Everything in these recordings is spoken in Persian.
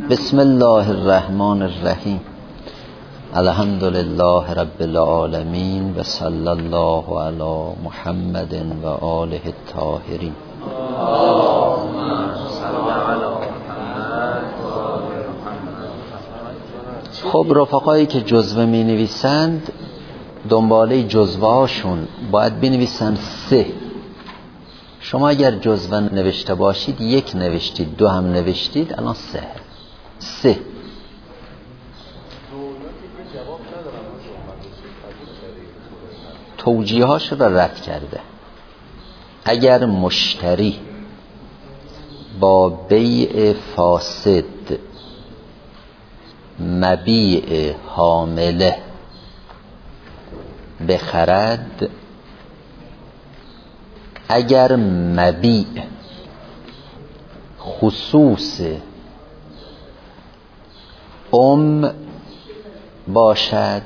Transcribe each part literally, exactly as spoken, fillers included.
بسم الله الرحمن الرحیم. الحمد لله رب العالمین و صلی الله علی محمد و آله الطاهرین. خب رفقایی که جزوه می نویسند دنباله جزوه هاشون باید بنویسن سه. شما اگر جزوه نوشته باشید یک نوشتید، دو هم نوشتید، الان سه سه توجیهاش را رد کرده. اگر مشتری با بیع فاسد مبیع حامله بخرد، اگر مبیع خصوص ام باشد،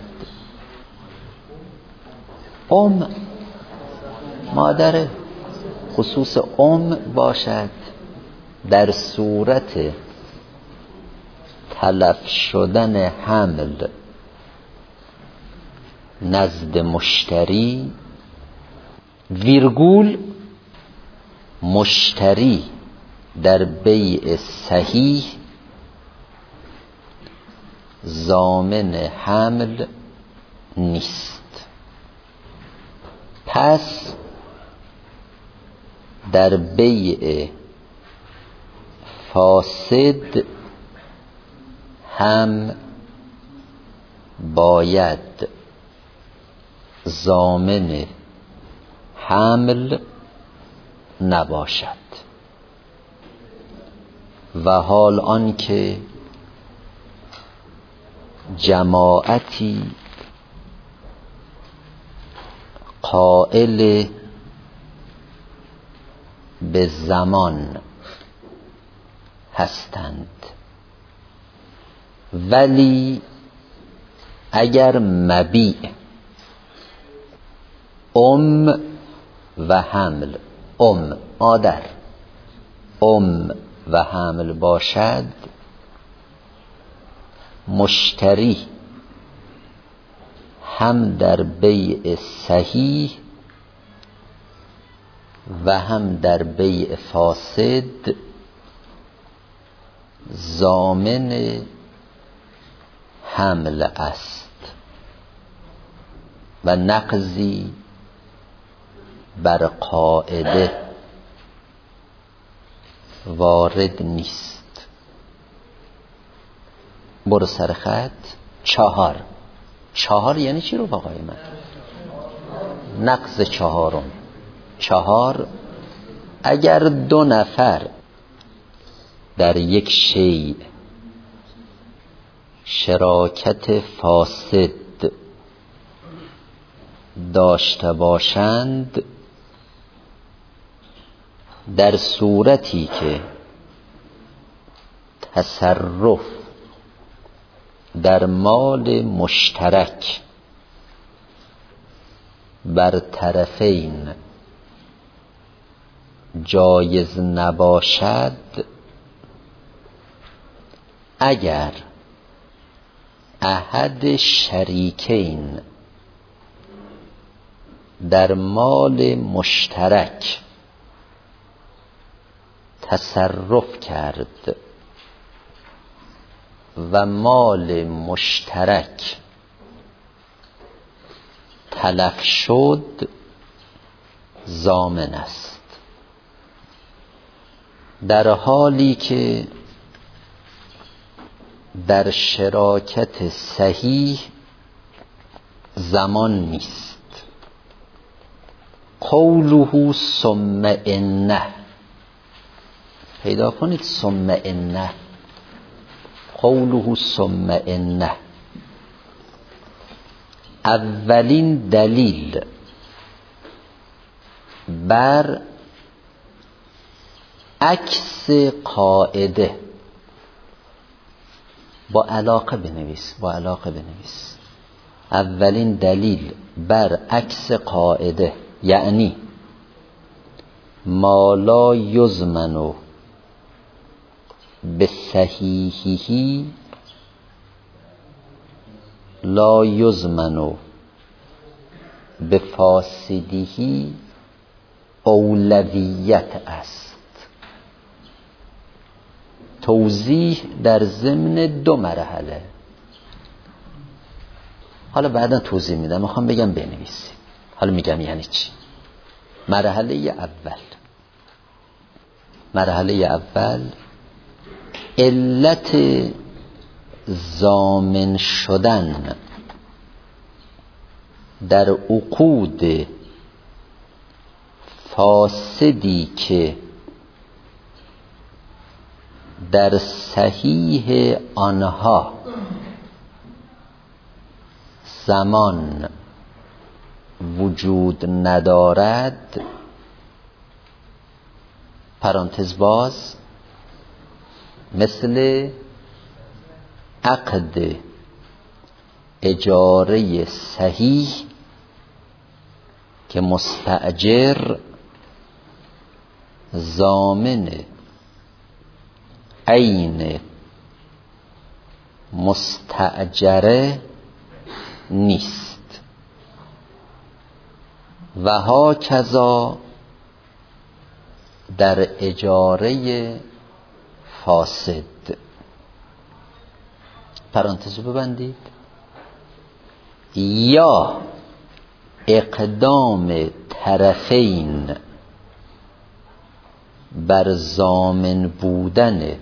ام مادر خصوص ام باشد، در صورت تلف شدن حمل نزد مشتری ویرگول مشتری در بیع صحیح ضامن حمل نیست. پس در بیع فاسد هم باید ضامن حمل نباشد. و حال آنکه جماعتی قائل به زمان هستند، ولی اگر مبیع ام و حمل، ام مادر، ام و حمل باشد، مشتری هم در بیع صحیح و هم در بیع فاسد ضامن حمل است و نقضی بر قاعده وارد نیست. برو سر خط. چهار چهار یعنی چی رو بقای من؟ نقض چهارم. چهار، اگر دو نفر در یک شیء شراکت فاسد داشته باشند، در صورتی که تصرف در مال مشترک بر طرفین جایز نباشد، اگر احد شریکین در مال مشترک تصرف کرد و مال مشترک تلف شد، ضامن است. در حالی که در شراکت صحیح زمان نیست. قوله ثم انه، پیدا کنید ثم انه. قوله ثم انه، اولین دلیل بر عکس قاعده، با علاقه بنویس، با علاقه بنویس. اولین دلیل بر عکس قاعده یعنی ما لا یضمن به صحیحی لا یضمن به فاسدیهی اولویت است. توضیح در ضمن دو مرحله. حالا بعدا توضیح میدم، میخوام بگم بنویسید. حالا میگم یعنی چی. مرحله اول مرحله اول علت ضامن شدن در عقود فاسدی که در صحیح آنها زمان وجود ندارد، پرانتز باز، مثل عقد اجاره صحیح که مستأجر ضامن عین مستأجره نیست، و ها کذا در اجاره فاسد. پرانتز ببندید. یا اقدام طرفین بر ضامن بودن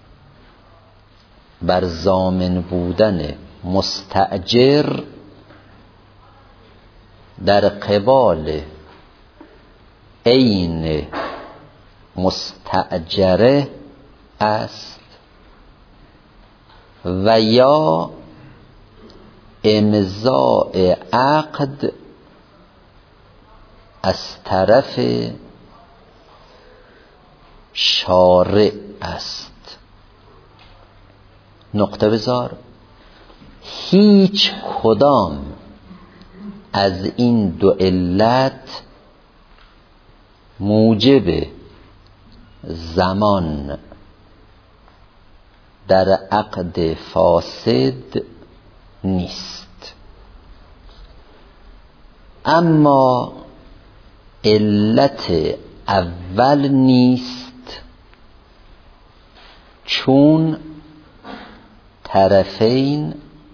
بر ضامن بودن مستأجر در قبال عین مستأجره است، و یا امضاء عقد از طرف شارع است. نقطه بذار. هیچ کدام از این دو علت موجب زمان در عقد فاسد نیست، اما علت اول نیست، چون طرفین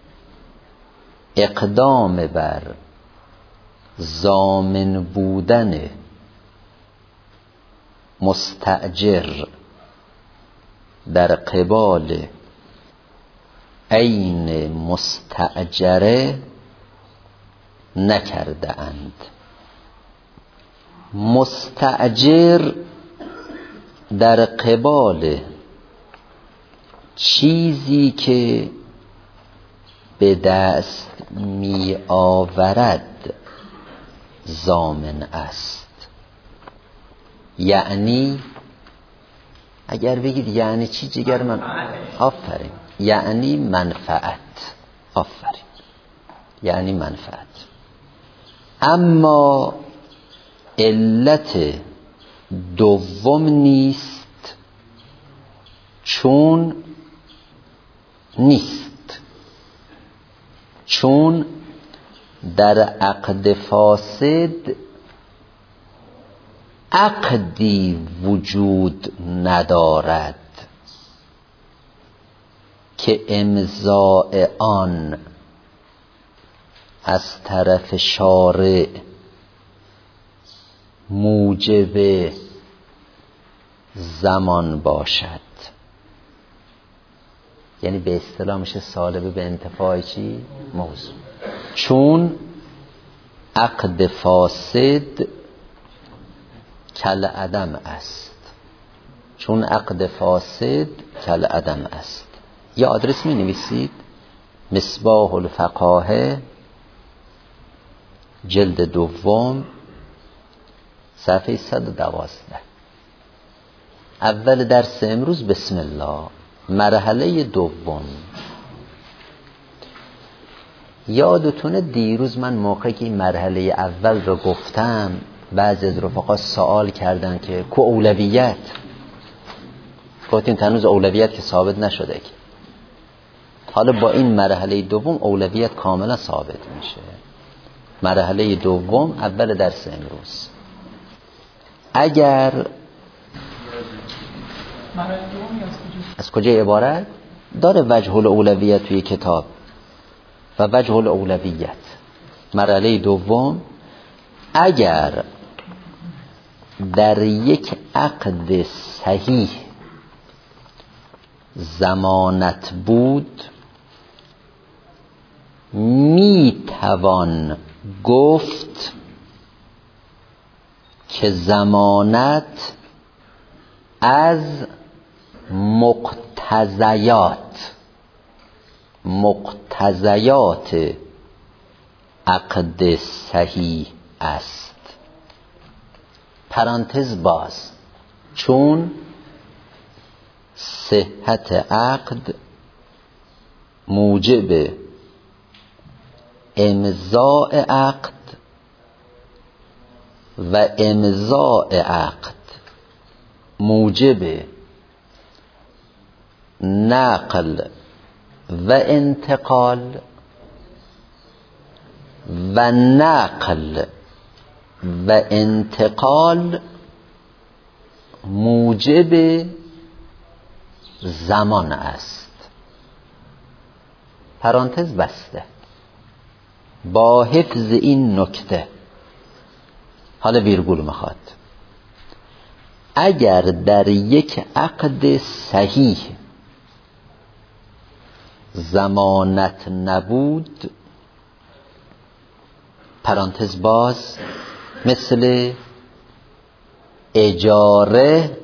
اقدام بر ضامن بودن مستأجر در قبال عین مستأجره نکرده اند. مستأجر در قبال چیزی که به دست می آورد ضامن است. یعنی اگر بگید یعنی چی جگر من، آفرین، یعنی منفعت، آفرین، یعنی منفعت. اما علت دوم نیست، چون نیست چون در عقد فاسد عقدی وجود ندارد که امضاء آن از طرف شارع موجب زمان باشد. یعنی به اصطلاح میشه سالب به انتفاع چی؟ موضوع. چون عقد فاسد کل عدم است چون عقد فاسد کل عدم است. یا آدرس می نویسید مصباح الفقاهه جلد دوم صفحه صد و دوازده. اول درس امروز بسم الله. مرحله دوم. یادتونه دیروز من موقعی که این مرحله اول رو گفتم بعضی از رفقا سوال کردن که کو اولویت گفتیم هنوز اولویت که ثابت نشده که. حالا با این مرحله دوم اولویت کاملا ثابت میشه. مرحله دوم اول درس امروز. اگر از کجا عبارت داره وجه الاولویت توی کتاب و وجه الاولویت. مرحله دوم اگر در یک عقد صحیح ضمانت بود می توان گفت که ضمانت از مقتضیات مقتضیات عقد صحیح است. پرانتز باز، چون صحت عقد موجب امضاء عقد و امضاء عقد موجب نقل و انتقال و نقل و انتقال موجب زمان است. پرانتز بسته با حفظ این نکته. حالا ویرگول میخواد. اگر در یک عقد صحیح ضمانت نبود، پرانتز باز، مثل اجاره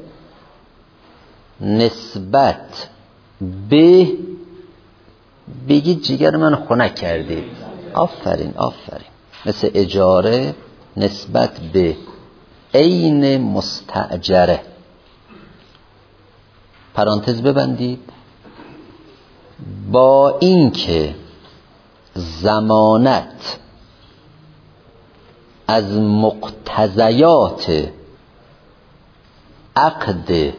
نسبت به، بگید جگر من خنک کردید، آفرین آفرین، مثل اجاره نسبت به عین مستأجره. پرانتز ببندید. با اینکه ضمانت از مقتضیات عقد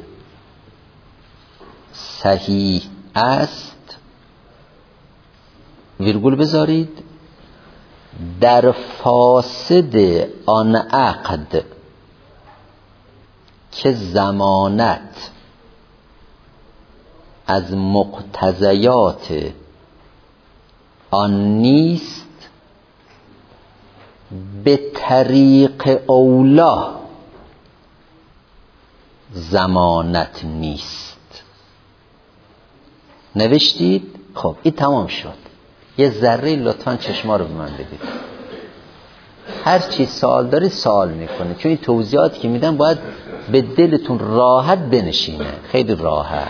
صحیح است، ویرگول بذارید، در فاسد آن عقد که ضمانت از مقتضیات آن نیست، به طریق اولا ضمانت نیست. نوشتید؟ خب این تمام شد. یه ذره لطفاً چشما رو به من بدید. هر چی سوال دارید سوال میکنید، چون این توضیحاتی که میدم باید به دلتون راحت بنشینه، خیلی راحت.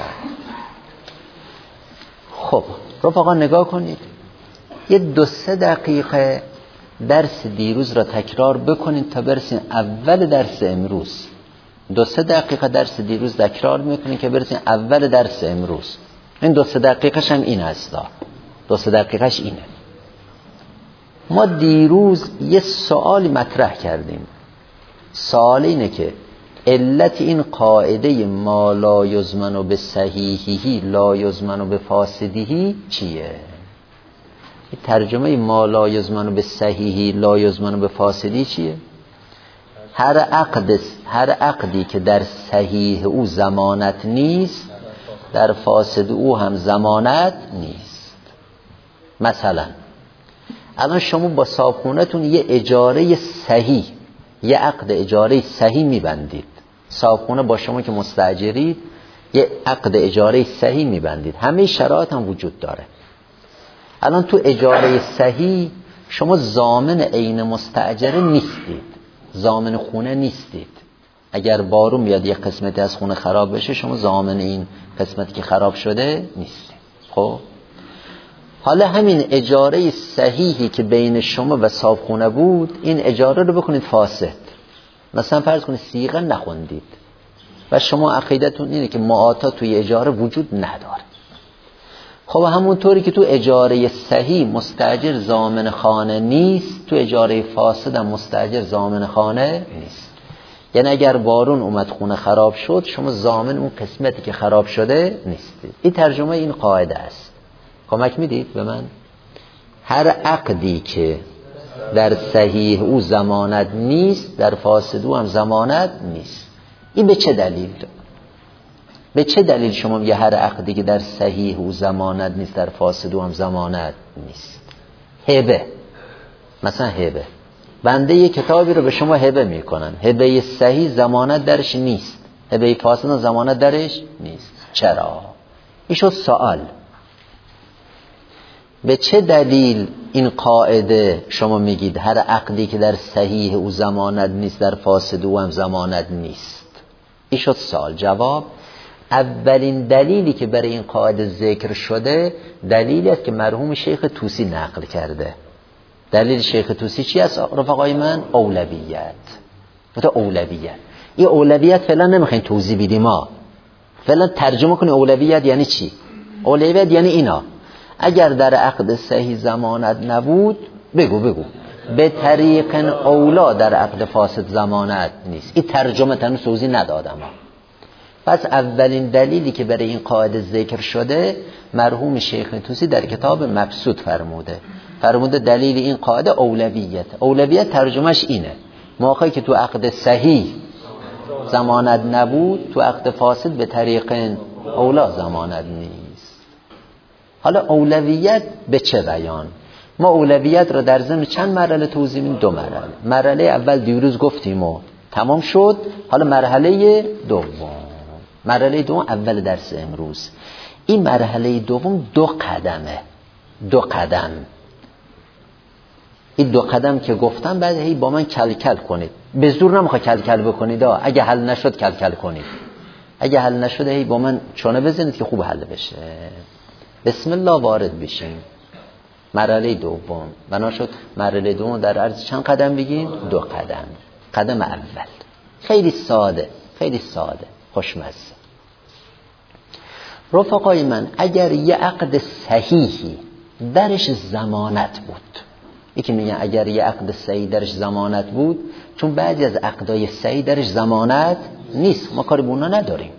خب رفقا نگاه کنید، یه دو سه دقیقه درس دیروز را تکرار بکنید تا برسین اول درس امروز. دو سه دقیقه درس دیروز تکرار میکنید که برسین اول درس امروز. این دو سه دقیقش هم این هستا، دو سه دقیقش اینه. ما دیروز یه سوالی مطرح کردیم. سوال اینه که علت این قاعده ما لا یضمن به صحیحی لا یضمن به فاسدی چیه؟ ترجمه ما لا یضمن به صحیحی لا یضمن به فاسدی چیه؟ هر عقد هر عقدی که در صحیح او ضمانت نیست، در فاسد او هم ضمانت نیست. مثلا الان شما با صاحبخونه‌تون یه اجاره صحیح، یه عقد اجاره صحیح میبندید. صاحبخونه با شما که مستاجرید یه عقد اجاره صحیح میبندید، همه شرایط هم وجود داره. الان تو اجاره صحیح شما ضامن عین مستاجره نیستید، ضامن خونه نیستید. اگر بارون بیاد یه قسمتی از خونه خراب بشه، شما ضامن این قسمتی که خراب شده نیستید. خب حالا همین اجاره صحیحی که بین شما و صاحبخونه بود، این اجاره رو بکنید فاسد. مثلا فرض کنید صیغه نخوندید و شما عقیدتون اینه که معاطات توی اجاره وجود نداره. خب همونطوری که تو اجاره صحیح مستاجر ضامن خانه نیست، تو اجاره فاسد هم مستاجر ضامن خانه نیست. یعنی اگر بارون اومد خونه خراب شد، شما ضامن اون قسمتی که خراب شده نیستید. این ترجمه این قاعده است. کمک میدید به من؟ هر عقدی که در صحیح او ضمانت نیست، در فاسد او هم ضمانت نیست. این به چه دلیل؟ به چه دلیل شما میگه هر عقدی که در صحیح او ضمانت نیست، در فاسد او هم ضمانت نیست؟ هبه، مثلا هبه، بنده یه کتابی رو به شما هبه میکنن، هبه صحیح ضمانت درش نیست، هبه فاسد ضمانت درش نیست. چرا؟ این شد سوال. به چه دلیل این قاعده شما میگید هر عقدی که در صحیح او ضمانت نیست، در فاسد او هم ضمانت نیست؟ این شد سوال. جواب: اولین دلیلی که برای این قاعده ذکر شده دلیلی است که مرحوم شیخ طوسی نقل کرده. دلیل شیخ طوسی چی است رفقای من؟ اولویت. بوده اولویت. این اولویت فعلا نمیخواین توضیح بدیم، ما فعلا ترجمه کنی اولویت یعنی چی. اولویت یعنی اینا: اگر در عقد صحیح ضمانت نبود، بگو بگو به طریق اولا در عقد فاسد ضمانت نیست. این ترجمه تنو توضیح ندادم. پس اولین دلیلی که برای این قاعده ذکر شده مرحوم شیخ طوسی در کتاب مبسوط فرموده. فرموده دلیل این قاعده اولویت. اولویت ترجمهش اینه: موقعی که تو عقد صحیح ضمانت نبود، تو عقد فاسد به طریق اولا ضمانت نیست. حالا اولویت به چه بیان؟ ما اولویت رو در ضمن چند مرحله توضیح میدیم؟ دو مرحله. مرحله اول دیروز گفتیم و تمام شد. حالا مرحله دوم، مرحله دوم اول درس امروز. این مرحله دوم دو قدمه. دو قدم. این دو قدم که گفتم بعد هی با من کل کل کنید. به زور نمیخواد کل کل بکنید. اگه حل نشد کل کل کنید. اگه حل نشده هی با من چونه بزنید که خوب حل بشه. بسم الله وارد بشیم. مرحله دوم. بنا شد مرحله دوم در عرض چند قدم بگیم؟ دو قدم. قدم اول خیلی ساده، خیلی ساده، خوشمزه. رفقای من، اگر یه عقد صحیحی درش ضمانت بود، یکی میگن اگر یه عقد صحیح درش ضمانت بود، چون بعضی از عقدای صحیح درش ضمانت نیست، ما کاری به اونا نداریم.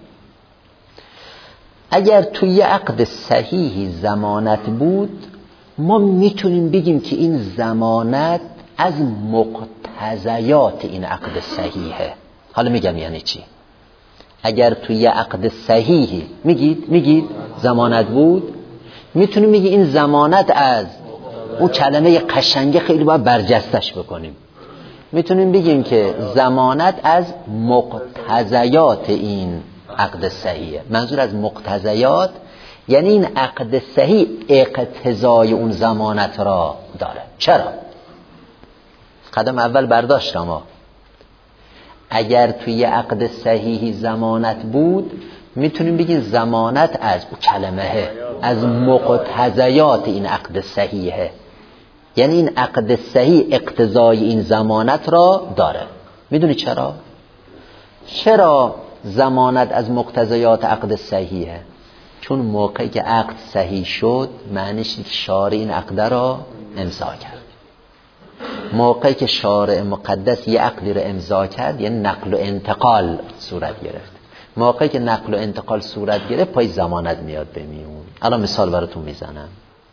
اگر توی یه عقد صحیحی ضمانت بود، ما میتونیم بگیم که این ضمانت از مقتضیات این عقد صحیحه. حالا میگم یعنی چی. اگر توی یه عقد صحیحی میگید میگید ضمانت بود، میتونیم میگی این ضمانت از اون کلمه قشنگه خیلی باید برجستش بکنیم. میتونیم بگیم که ضمانت از مقتضیات این عقد صحیحه. منظور از مقتضیات یعنی این عقد صحیح اقتضای اون ضمانت را داره. چرا؟ قدم اول برداشت ما. اگر توی عقد صحیحی ضمانت بود، میتونیم بگیم ضمانت از اون کلمه، از مقتضیات این عقد صحیحه. یعنی این عقد صحیح اقتضای این ضمانت را داره. میدونی چرا؟ چرا ضمانت از مقتضیات عقد صحیحه؟ چون موقعی که عقد صحیح شد، معنیش شارع این عقد را امضا کرد. موقعی که شارع مقدس یه عقدی را امضا کرد، یعنی نقل و انتقال صورت گرفت. موقعی که نقل و انتقال صورت گرفت، پای ضمانت میاد به میون. الان مثال براتون میزنم.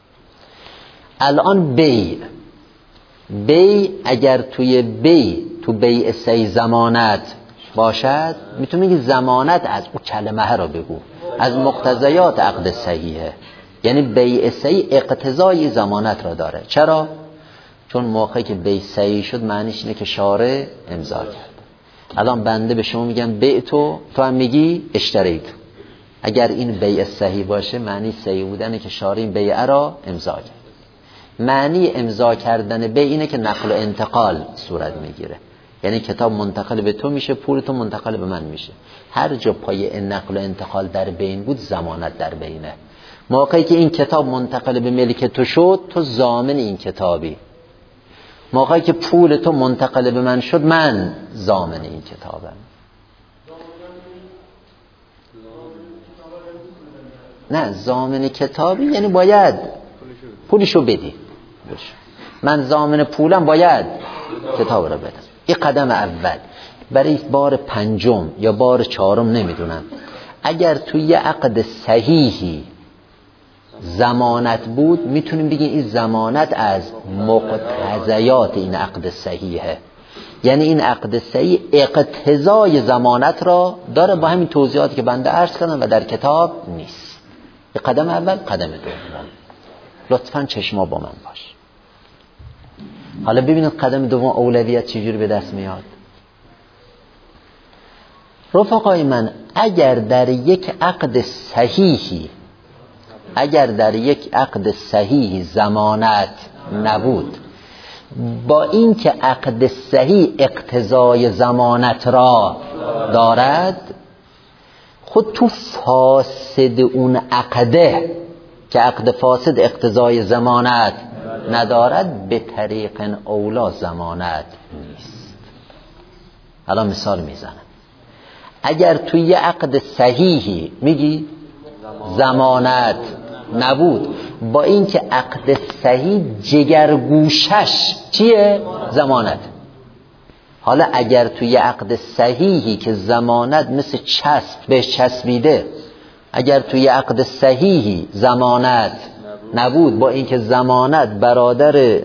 الان بی بی اگر توی بی تو بیع صحیح ضمانت باشد، میتونی بگی ضمانت از اون کلمه را بگو، از مقتضیات عقد صحیحه. یعنی بیع صحیح اقتضای ضمانت را داره. چرا؟ چون موقعی که بیع صحیح شد، معنیش اینه که شارع امضا کرد. الان بنده به شما میگم بیع تو، تو هم میگی اشتری تو. اگر این بیع صحیح باشه، معنی صحیح بودنه که شارع این بیع را امضا کرد. معنی امضا کردن بیع اینه که نقل و انتقال صورت میگیره. یعنی کتاب منتقل به تو میشه، پول تو منتقل به من میشه. هر جا پای نقل و انتقال در بین بود، ضمانت در بینه. موقعی که این کتاب منتقل به ملک تو شد، تو ضامن این کتابی. موقعی که پول تو منتقل به من شد، من ضامن این کتابم. نه، ضامن کتابی یعنی باید پولشو بدی. من ضامن پولم، باید کتاب رو بدم. این قدم اول. برای بار پنجم یا بار چهارم نمیدونم، اگر توی یه عقد صحیحی ضمانت بود میتونیم بگیم این ضمانت از مقتضیات این عقد صحیحه. یعنی این عقد صحیح اقتضای ضمانت را داره با همین توضیحاتی که بنده عرض کردم و در کتاب نیست. قدم اول، قدم دوم. لطفاً چشما با من باش. حالا ببینید قدم دوم اولویت چجوری به دست میاد. رفقای من، اگر در یک عقد صحیحی اگر در یک عقد صحیح ضمانت نبود، با اینکه عقد صحیح اقتضای ضمانت را دارد، خود تو فاسد اون عقده که عقد فاسد اقتضای ضمانت ندارد، به طریق اولا ضمانت نیست. الان مثال میزنم. اگر توی یه عقد صحیحی میگی ضمانت نبود، با اینکه عقد صحیح جگرگوشش چیه؟ ضمانت. حالا اگر توی عقد صحیحی که ضمانت مثل چسب بهش چسبیده، اگر توی عقد صحیحی ضمانت نبود، با اینکه ضمانت برادر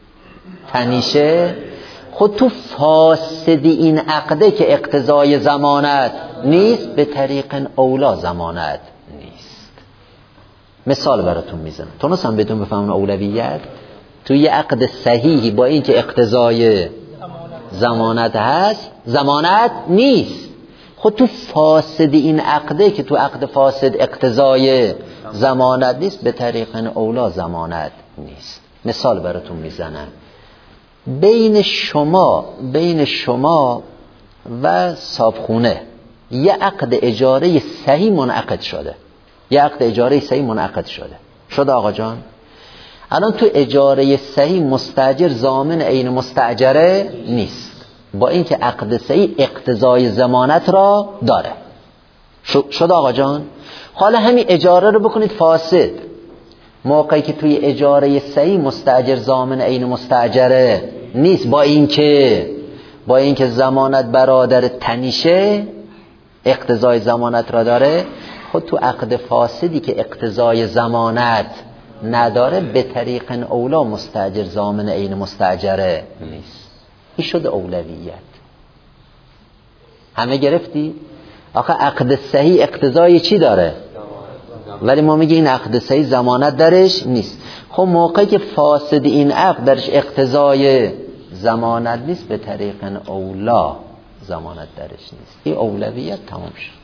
تنیشه، خود تو فاسد این عقده که اقتضای ضمانت نیست، به طریق اولا ضمانت نیست. مثال براتون میزنم تونستم بدون بفهمون اولویت. توی یه عقد صحیحی با اینکه اقتضای ضمانت هست، ضمانت نیست. خود تو فاسد این عقده که تو عقد فاسد اقتضای ضمانت نیست، به طریق اولا ضمانت نیست. مثال براتون میزنم. بین شما بین شما و صابخونه یه عقد اجاره صحیح منعقد شده. یه عقد اجاره صحیح منعقد شده. شده آقا جان؟ الان تو اجاره صحیح مستاجر ضامن عین مستاجره نیست، با اینکه عقد صحیح اقتضای ضمانت را داره. شد آقا جان؟ حالا همین اجاره رو بکنید فاسد. موقعی که توی اجاره صحیح مستاجر ضامن عین مستاجره نیست، با اینکه با اینکه ضمانت برادر تنیشه اقتضای ضمانت را داره، خود تو عقد فاسدی که اقتضای ضمانت نداره، به طریق اولا مستاجر ضامن عین مستاجره نیست. این شده اولویت. همه گرفتی؟ آخه عقد صحیح اقتضای چی داره؟ ولی ما میگه این عقد صحیح ضمانت درش نیست. خب موقعی که فاسد این عقد درش اقتضای ضمانت نیست، به طریق اولا ضمانت درش نیست. این اولویت تمام شد.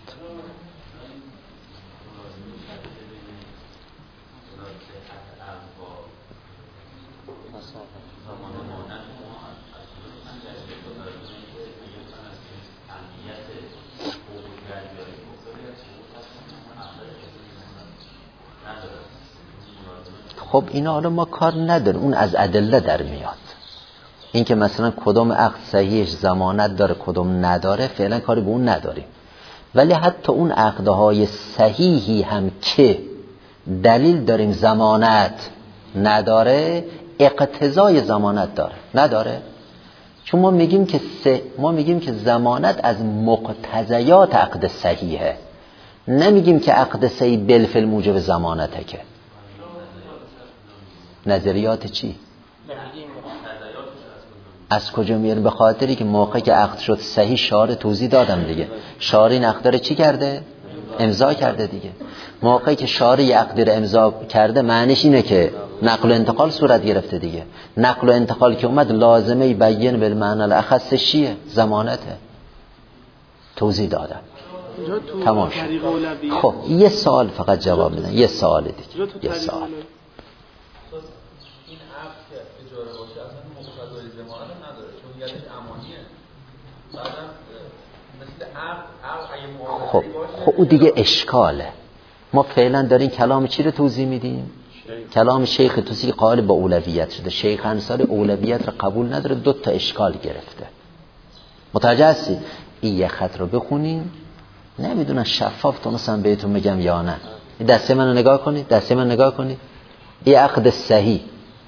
خب اینا حالا ما کار نداریم، اون از ادله در میاد. این که مثلا کدوم عقد صحیحش ضمانت داره کدوم نداره، فعلا کاری به اون نداریم. ولی حتی اون عقدهای صحیحی هم که دلیل داریم ضمانت نداره، اقتضای ضمانت داره. نداره؟ چون ما میگیم که سه ما میگیم که ضمانت از مقتضیات عقد صحیحه، نمیگیم که عقد صحیح بالفعل موجب ضمانته. که نظریات چی؟ از کجا میاریم؟ به خاطری که موقعی که عقد شد صحیح شارع توضیح دادم دیگه. شارع این عقد رو چی کرده؟ امضا کرده دیگه. موقعی که شارع عقد رو امضا کرده، معنیش اینه که نقل و انتقال صورت گرفته دیگه. نقل و انتقال که اومد لازمه بیان بالمعنی الاخص چیه؟ ضمانته. توضیح دادم. تمام شد. خب یه سوال فقط جواب بدن. یه سوال دیگه. یه سوال. خب خب او دیگه اشکاله. ما فعلا داریم کلام چی رو توضیح میدیم؟ کلام شیخ توسی قائل با اولویت شده. شیخ انصاری اولویت رو قبول نداره، دو تا اشکال گرفته. متوجه هستی؟ این یه خط رو بخونین. نمیدونم شفاف تونستم بهتون میگم یا نه. دسته منو نگاه کنید، دسته من نگاه کنید. این عقد صحیح،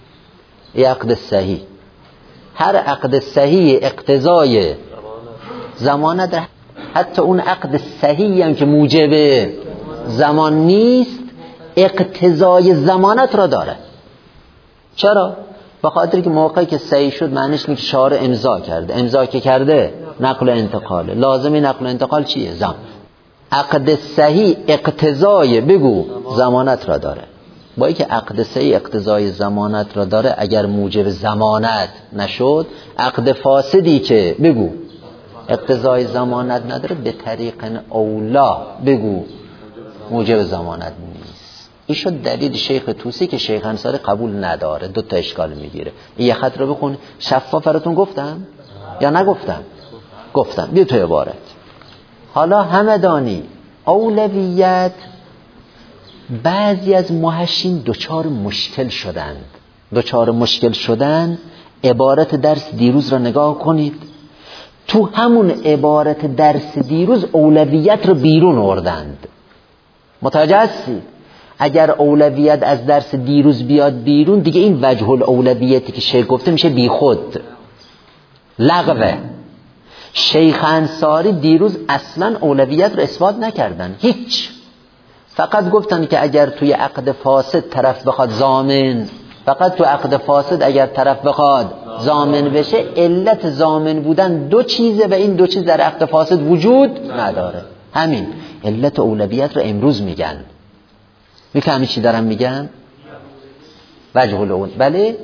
این عقد صحیح، هر عقد صحیح اقتضای ضمانت داره. حتی اون عقد صحیحی هم که موجب زمان نیست اقتضای ضمانت را داره. چرا؟ به خاطر که موقعی که صحیح شد معنیش اینه که شارع امضا کرده، امضا که کرده نقل و انتقاله. لازمی نقل و انتقال چیه؟ زمان. عقد صحیح اقتضای بگو ضمانت را داره. با اینکه عقد صحیح اقتضای ضمانت را داره، اگر موجب ضمانت نشد، عقد فاسدی که بگو اقتضای ضمانت نداره به طریق اولا بگو موجب ضمانت نیست. این شد دلیل شیخ طوسی که شیخ انصاری قبول نداره. دو تا اشکال میگیره. این یه خط رو بخون. شفاف براتون گفتم یا نگفتم؟ گفتم. بیا تو عبارت. حالا همدانی اولویت، بعضی از محشین دوچار مشکل شدند. دوچار مشکل شدن. عبارت درس دیروز را نگاه کنید. تو همون عبارت درس دیروز اولویت رو بیرون آوردند. متوجه هستید؟ اگر اولویت از درس دیروز بیاد بیرون، دیگه این وجه الاولویتی که شیخ گفته میشه بی خود، لغوه. شیخ انصاری دیروز اصلا اولویت رو اثبات نکردن، هیچ. فقط گفتن که اگر توی عقد فاسد طرف بخواد ضامن، فقط تو عقد فاسد اگر طرف بخواد ضامن بشه، علت ضامن بودن دو چیزه و این دو چیز در عقد فاسد وجود نداره. همین علت اولویت رو امروز میگن. میفهمی چی دارم میگن؟ وجه الاول. بله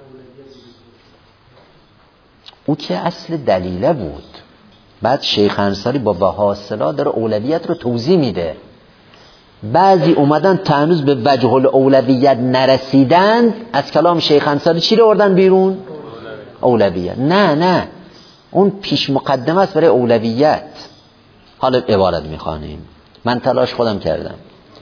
او که اصل دلیله بود. بعد شیخ انصاری با وحاصلا داره اولویت رو توضیح میده. بعضی اومدن تا هنوز به وجه الاولویت نرسیدند، از کلام شیخ انصاری چی رو آوردن بیرون؟ اولویت. نه نه، اون پیش مقدمه است برای اولویت. حالا عبارت میخوانیم. من تلاش خودم کردم.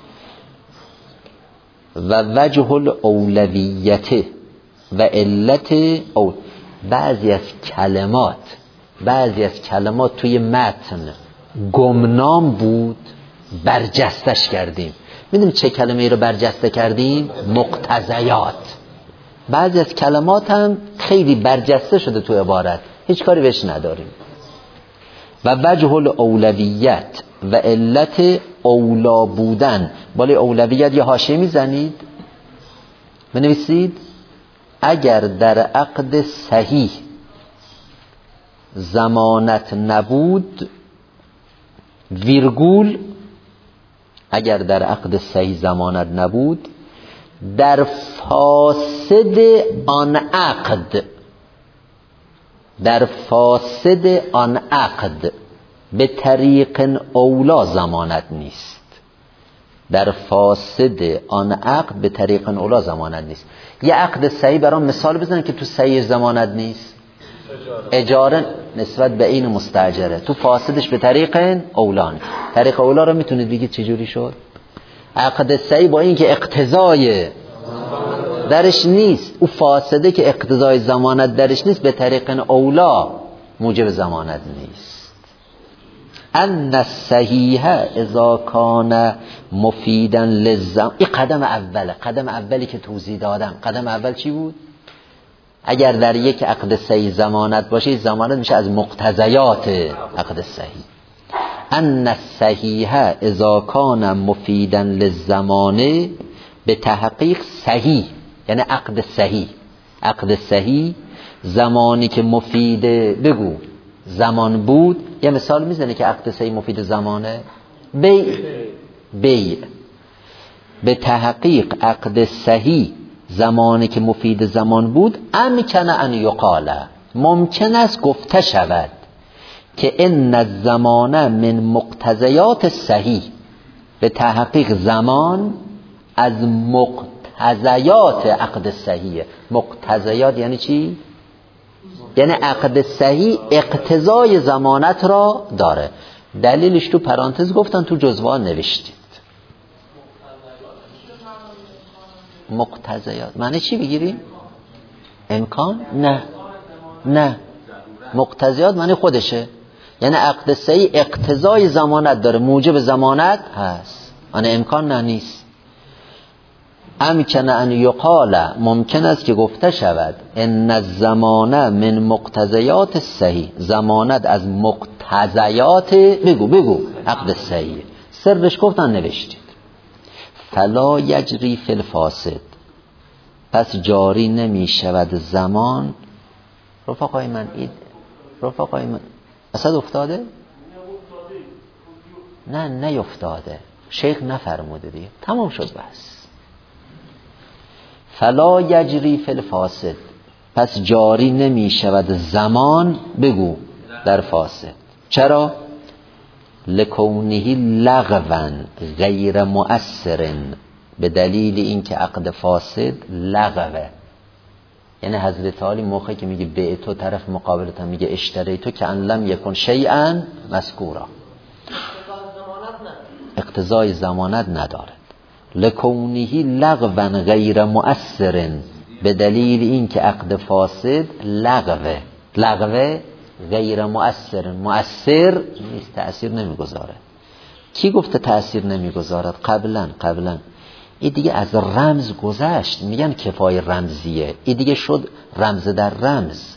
و وجه الاولویت و علت او، بعضی از کلمات بعضی از کلمات توی متن گمنام بود، برجستش کردیم. میدونی چه کلمه ای رو برجسته کردیم؟ مقتضیات. بعضی از کلمات هم خیلی برجسته شده تو عبارت، هیچ کاری بهش نداریم. و وجه الاولویت و علت اولا بودن. بالای اولویت یه حاشیه میزنید، بنویسید اگر در عقد صحیح ضمانت نبود، ویرگول اگر در عقد صحیح ضمانت نبود، در فاسد آن عقد در فاسد آن عقد به طریق اولا ضمانت نیست. در فاسد آن عقد به طریق اولا ضمانت نیست. یه عقد صحیح برام مثال بزنن که تو صحیح ضمانت نیست. اجاره نسبت به این مستاجره، تو فاسدش به طریق اولان. طریق اولا رو میتونید بگید چجوری شد؟ عقد صحیح با این که اقتضای درش نیست، او فاسده که اقتضای ضمانت درش نیست، به طریق اولا موجب ضمانت نیست. ان الصحیح اذا کان مفیدا للزمان. این قدم اوله. قدم اولی که توضیح دادم. قدم اول چی بود؟ اگر در یک عقد صحیح ضمانت باشه، ضمانت میشه از مقتضیات عقد صحیح. ان الصحیح اذا کان مفیدا للزمانه، به تحقیق صحیح یعنی عقد صحیح. عقد صحیح زمانی که مفید بگو زمان بود. یه مثال میزنه که عقد صحیح مفید زمانه. بیع. بیع به تحقیق عقد صحیح زمانی که مفید زمان بود، امکن ان یقال، ممکن است گفته شود که ان الزمان من مقتضیات صحیح. به تحقیق زمان از مقتضیات عقد صحیح. مقتضیات یعنی چی؟ یعنی عقد صحیح اقتضای ضمانت را داره. دلیلش تو پرانتز گفتن، تو جزوه نوشتید. مقتضیات معنی چی بگیریم؟ امکان؟ نه نه، مقتضیات معنی خودشه. یعنی عقد صحیح اقتضای ضمانت داره، موجب ضمانت هست. معنی امکان نه نیست. امکن ان یقال، ممکن است که گفته شود ان الزمانه من مقتضیات صحیح، زمانت از مقتضیات بگو بگو عقد صحیح. سرش گفتن نوشتید فلا یجری فی الفاسد، پس جاری نمی شود زمان. رفقای من اید رفقای من اصد افتاده؟ نه نیفتاده، شیخ نفرموده دیگه، تمام شد بس. فلا یجری فی الفاسد، پس جاری نمی شود زمان بگو در فاسد. چرا؟ لکونه لغوا غیر مؤثر، به دلیل اینکه عقد فاسد لغوه. یعنی حضرت علی موقعی که میگه به تو، طرف مقابلت هم میگه اشتری تو، که ان لم یکن شیئا مذکورا، اقتضای ضمانت ندارد. لکونه لغوا غیر مؤثر، به دلیل اینکه عقد فاسد لغوه. لغوه غیر مؤثر، مؤثر نیست، تأثیر نمیگذاره. کی گفته تأثیر نمیگذارد؟ قبلا قبلا این دیگه از رمز گذشت، میگن کفای رمزیه، این دیگه شد رمز در رمز.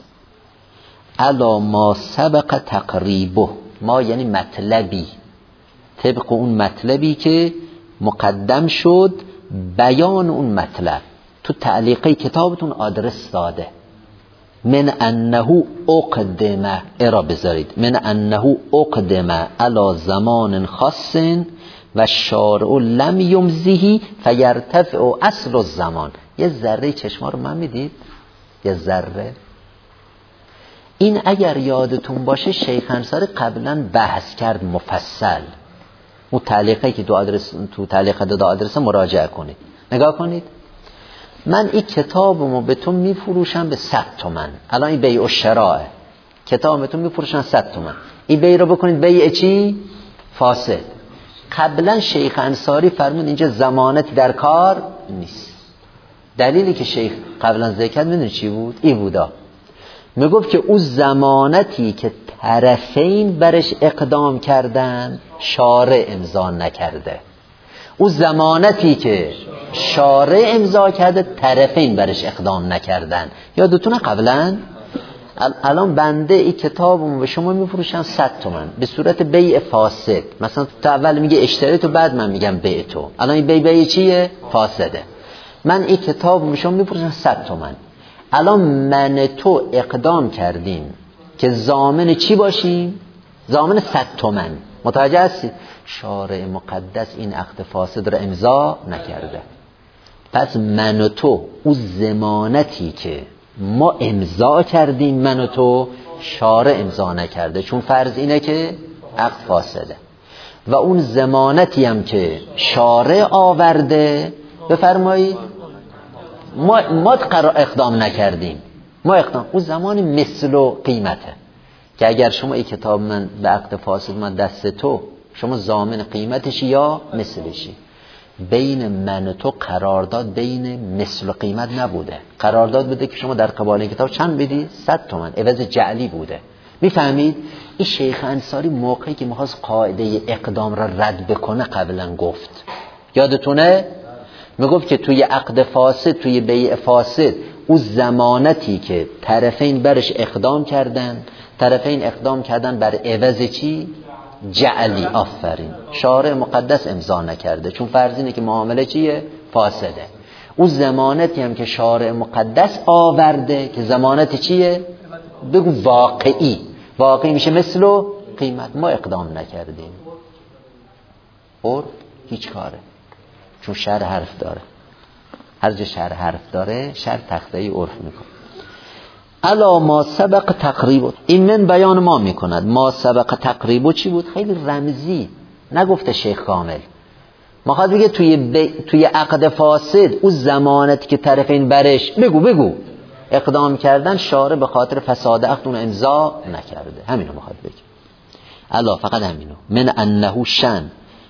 الا ما سبق تقریبه، ما یعنی مطلبی، طبق اون مطلبی که مقدم شد بیان اون مطلب. تو تعلیقه کتابتون آدرس داده من انه اقدمه، ارا بذارید من انه اقدمه علی زمان خاص و شارع لم یمزیه فیرتفع اصل الزمان. یه ذره چشما رو من میدید، یه ذره. این اگر یادتون باشه شیخ انصاری قبلا بحث کرد مفصل. اون تعلیقی که دو آدرس تو تعلیق دو آدرس مراجعه کنید، نگاه کنید. من این کتابمو بهتون میفروشم به صد تومن، الان این بیع و شراء، کتاب بهتون میفروشم صد تومن، این بیع رو بکنید بیع چی؟ فاسد. قبلا شیخ انصاری فرمود اینجا ضمانتی در کار نیست. دلیلی که شیخ قبلا ذکر کرد میدونی چی بود؟ این بودا، میگفت که اون ضمانتی که طرفین برش اقدام کردن شارع امضا نکرده. اون ضمانتی که شارع امضا کرده طرفین برش اقدام نکردن. یادتونه قبلا؟ الان بنده این کتابمو به شما میفروشم صد تومن به صورت بیع فاسد. مثلا تو اول میگه اشتری تو، بعد من میگم بیع تو. الان این بیع بیع چیه؟ فاسده. من این کتابمو به شما میفروشم صد تومن. الان من تو اقدام کردیم که ضامن چی باشیم؟ ضامن صد تومن. متوجه هستی؟ شارع مقدس این عقد فاسد رو امضا نکرده. پس من و تو اون ضمانتی که ما امضا کردیم من و تو شارع امضا نکرده، چون فرض اینه که عقد فاسده. و اون ضمانتی هم که شارع آورده بفرمایید ما ما قرار اقدام نکردیم، ما اقدام اون زمان مثل و قیمته، که اگر شما این کتاب من به عقد فاسد من دست تو، شما ضامن قیمتشی یا مثلشی. بین من و تو قرارداد بین مثل و قیمت نبوده، قرارداد بوده که شما در قبال این کتاب چند بدی؟ صد تومن، عوض جعلی بوده. میفهمید؟ این شیخ انصاری موقعی که میخواست قاعده اقدام را رد بکنه قبلا گفت، یادتونه؟ میگفت که توی عقد فاسد، توی بیع فاسد، اون ضمانتی که طرفین برش اقدام کردن، طرفین اقدام کردن بر عوض چی؟ جعلی. آفرین. شارع مقدس امضا نکرده، چون فرض اینه که معامله چیه؟ فاسده. اون ضمانتی هم که شارع مقدس آورده که ضمانت چیه؟ بگو واقعی. واقعی میشه مثل و قیمت. ما اقدام نکردیم. اور هیچ کاره، چون شرع حرف داره. هر جا شرع حرف داره شرع تخته عرف میکنه. الا ما سبق تقریبو، این من بیان ما میکند. ما سبق تقریبو چی بود؟ خیلی رمزی، نگفته شیخ کامل. مخواد بگه توی ب... توی عقد فاسد اون ضمانتی که طرفین برش بگو بگو اقدام کردن، شارع به خاطر فساد عقد اون امضا نکرده. همینو مخواد بگه. الا فقط همینو. من انه شن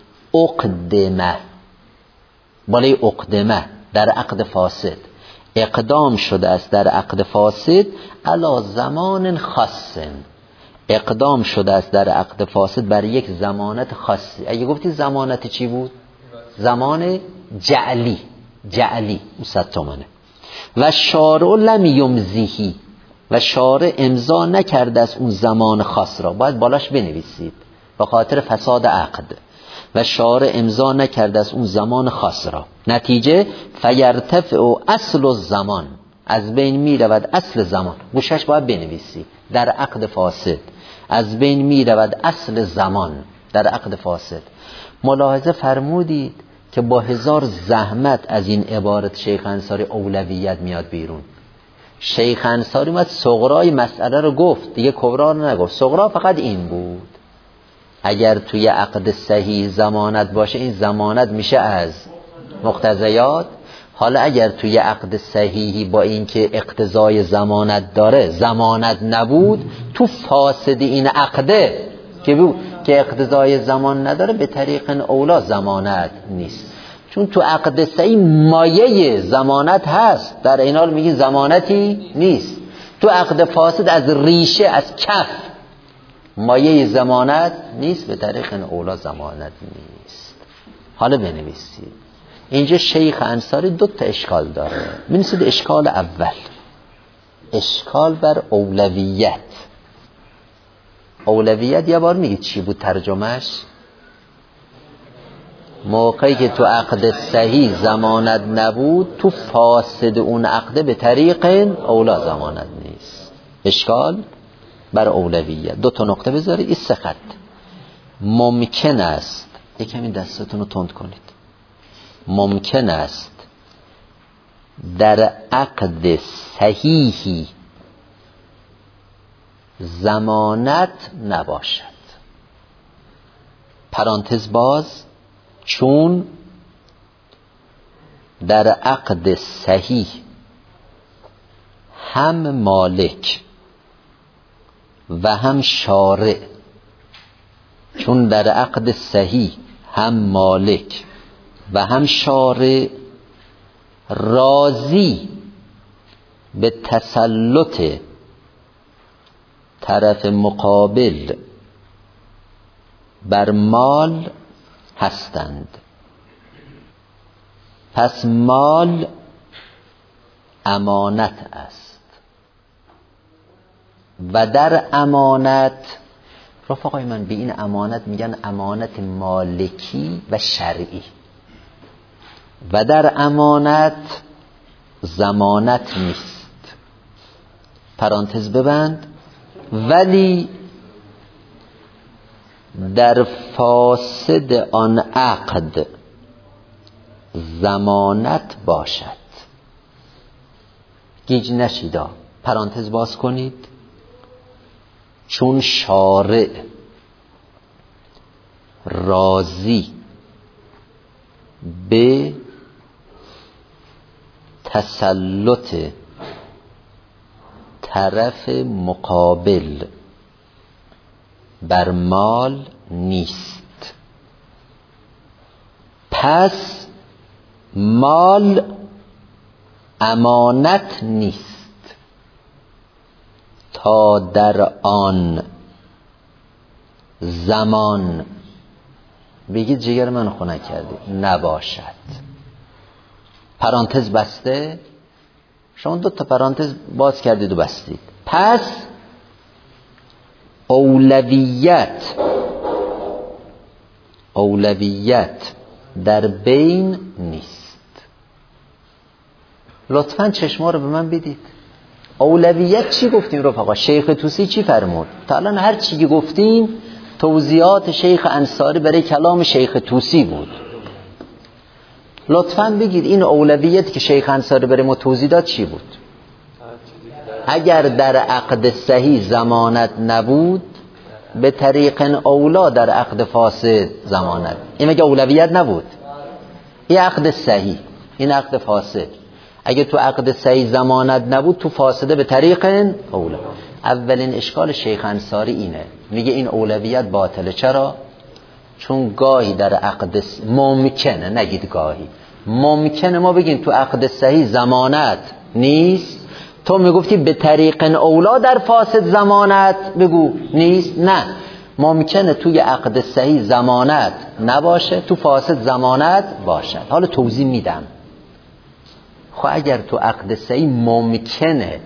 اقدمه، بالای اقدمه در عقد فاسد اقدام شده است، در عقد فاسد علا زمان خاص، اقدام شده است در عقد فاسد بر یک ضمانت خاصی. اگه گفتی ضمانت چی بود؟ زمان جعلی. جعلی اون صد تومنه. و شارع لم یمضیه، و شارع امضا نکرده از اون زمان خاص را، باید بالاش بنویسید به خاطر فساد عقد. و شارع امضا نکرده از اون زمان خاص را، نتیجه فیرتفع اصل الزمان، از بین می رود اصل زمان. گوشش باید بنویسی در عقد فاسد، از بین می رود اصل زمان در عقد فاسد. ملاحظه فرمودید که با هزار زحمت از این عبارت شیخ انصاری اولویت میاد بیرون. شیخ انصاری اومد صغرای مسئله رو گفت، دیگه کبرا رو نگفت. صغرا فقط این بود اگر توی عقد صحیح ضمانت باشه، این ضمانت میشه از مقتضیات. حالا اگر توی عقد صحیحی با اینکه اقتضای ضمانت داره ضمانت نبود، تو فاسد این عقده که بود که اقتضای ضمان نداره، به طریق اولا ضمانت نیست. چون تو عقد صحیح مایه ضمانت هست، در این حال میگی ضمانتی نیست. تو عقد فاسد از ریشه، از کف مایه ضمانت نیست، به طریق اولا ضمانت نیست. حالا بنویسید اینجا شیخ انصاری دو تا اشکال داره. بنویسید اشکال اول، اشکال بر اولویت. اولویت یه بار میگید چی بود ترجمهش؟ موقعی که تو عقد صحیح ضمانت نبود، تو فاسد اون عقد به طریق اولا ضمانت نیست. اشکال بر اولویت. دو تا نقطه بذارید، این سه خط. ممکن است، یکم این دستتون رو تند کنید، ممکن است در عقد صحیحی ضمانت نباشد. پرانتز باز، چون در عقد صحیح هم مالک و هم شارع، چون در عقد صحیح هم مالک و هم شارع راضی به تسلط طرف مقابل بر مال هستند. پس مال امانت است و در امانت، رفقای من، به این امانت میگن امانت مالکی و شرعی. و در امانت ضمانت نیست. پرانتز ببند. ولی در فاسد آن عقد ضمانت باشد. گیج نشیدا. پرانتز باز کنید. چون شارع راضی به تسلط طرف مقابل بر مال نیست، پس مال امانت نیست تا در آن زمان، بگید جگر من خونه کردی، نباشد. پرانتز بسته. شما دو تا پرانتز باز کردید و بستید. پس اولویت اولویت در بین نیست. لطفاً چشما رو به من بدید. اولویت چی گفتیم رفقا؟ شیخ طوسی چی فرمود؟ تا الان هر چی گفتیم توضیحات شیخ انصاری برای کلام شیخ طوسی بود. لطفاً بگید این اولویت که شیخ انصاری برای ما توضیح داد چی بود؟ اگر در عقد صحیح ضمانت نبود، به طریق اولا در عقد فاسد ضمانت. این مگه اولویت نبود؟ این عقد صحیح، این عقد فاسد. اگه تو عقد صحیح ضمانت نبود، تو فاسده به طریق اولا. اولین اشکال شیخ انصاری اینه، میگه این اولویت باطله. چرا؟ چون گاهی در عقد ممکنه، نگید گاهی، ممکنه ما بگیم تو عقد صحیح ضمانت نیست، تو میگفتی به طریق اولا در فاسد ضمانت بگو نیست. نه، ممکنه توی عقد صحیح ضمانت نباشه، تو فاسد ضمانت باشد. حالا توضیح میدم. خب اگر تو عقد صحیح ممکنه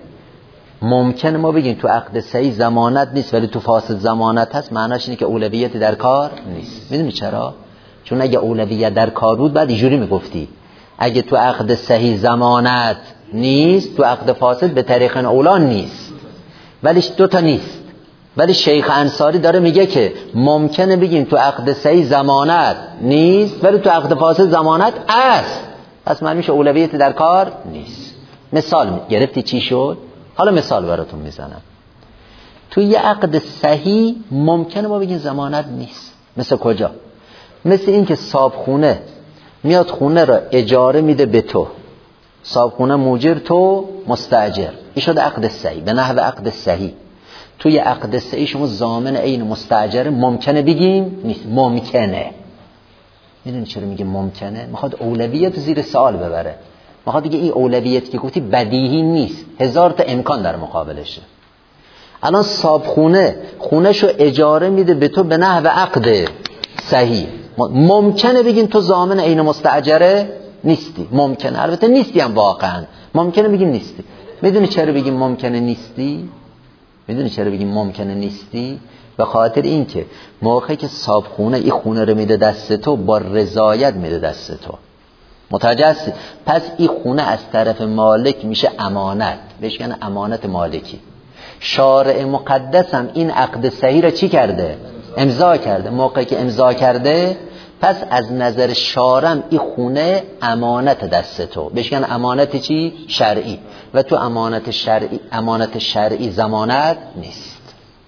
ممکنه ما بگیم تو عقد صحیح ضمانت نیست ولی تو فاسد ضمانت هست، معناش اینه که اولویت در کار نیست. میدونی چرا؟ چون اگه اولویت در کار بود بعد اینجوری میگفتی اگه تو عقد صحیح ضمانت نیست تو عقد فاسد به طریق اولا نیست، ولی دو تا نیست. ولی شیخ انصاری داره میگه که ممکنه بگیم تو عقد صحیح ضمانت نیست ولی تو عقد فاسد ضمانت است، پس معنی میشه اولویت در کار نیست. مثال گرفتی چی شد؟ حالا مثال براتون میزنم. تو یه عقد صحیح ممکنه ما بگیم ضمانت نیست. مثل کجا؟ مثل این که صابخونه میاد خونه را اجاره میده به تو، صابخونه موجر تو مستاجر، این شده عقد صحیح به نحو عقد صحیح. توی عقد صحیح شما ضامن عین مستاجر ممکنه بگیم نیست، ممکنه. میدونی چرا میگه ممکنه؟ میخواد اولویت زیر سوال ببره، میخواد بگه این اولویت که گفتی بدیهی نیست، هزار تا امکان در مقابلشه. الان صابخونه خونهشو اجاره میده به تو به نحو عقد صحیح، ممکنه بگین تو ضامن عین مستاجره نیستی. ممکنه، البته نیستی هم واقعا، ممکنه بگیم نیستی. میدونی چرا بگیم ممکنه نیستی؟ میدونی چرا بگیم ممکنه نیستی؟ به خاطر این که موقعی که صابخونه این خونه رو میده دست تو با رضایت میده دست تو، متوجه هستی؟ پس این خونه از طرف مالک میشه امانت، بهش میگن امانت مالکی. شارع مقدس هم این عقد صحیح رو چی کرده؟ امضا کرده. موقعی که امضا کرده پس از نظر شارع این خونه امانت دست تو، بهش میگن امانت چی؟ شرعی. و تو امانت شرعی امانت شرعی ضمانت نیست.